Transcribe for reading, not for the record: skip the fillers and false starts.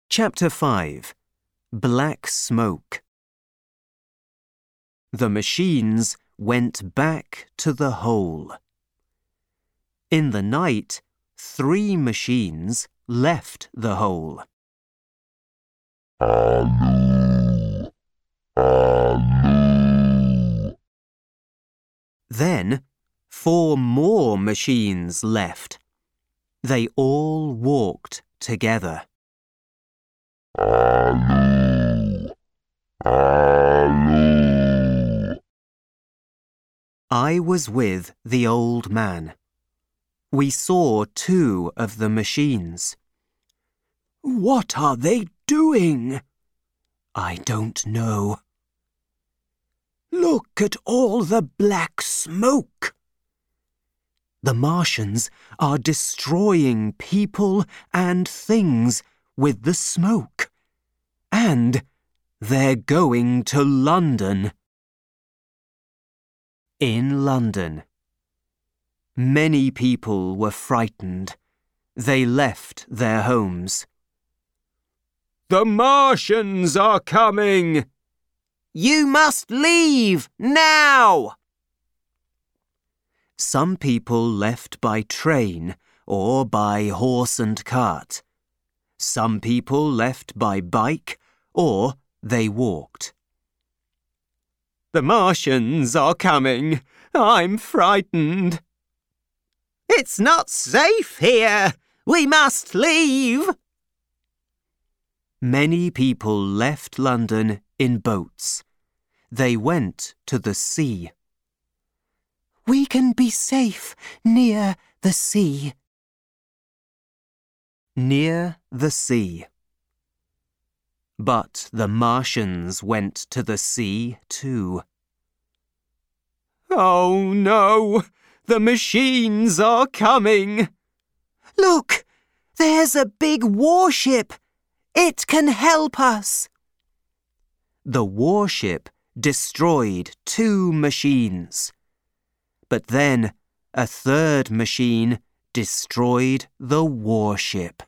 Chapter 5. Black Smoke. The machines went back to the hole. In the night, 3 machines left the hole. Allô, allô. Then 4 more machines left. They all walked together. Allô, allô. I was with the old man. We saw 2 of the machines. What are they doing? I don't know. Look at all the black smoke. The Martians are destroying people and things with the smoke. And they're going to London. In London, many people were frightened. They left their homes. The Martians are coming! You must leave now! Some people left by train or by horse and cart. Some people left by bike or they walked. The Martians are coming. I'm frightened. It's not safe here. We must leave. Many people left London in boats. They went to the sea. We can be safe near the sea. Near the sea. But the Martians went to the sea too. Oh no! The machines are coming! Look! There's a big warship! It can help us! The warship destroyed 2 machines. But then a 3rd machine destroyed the warship.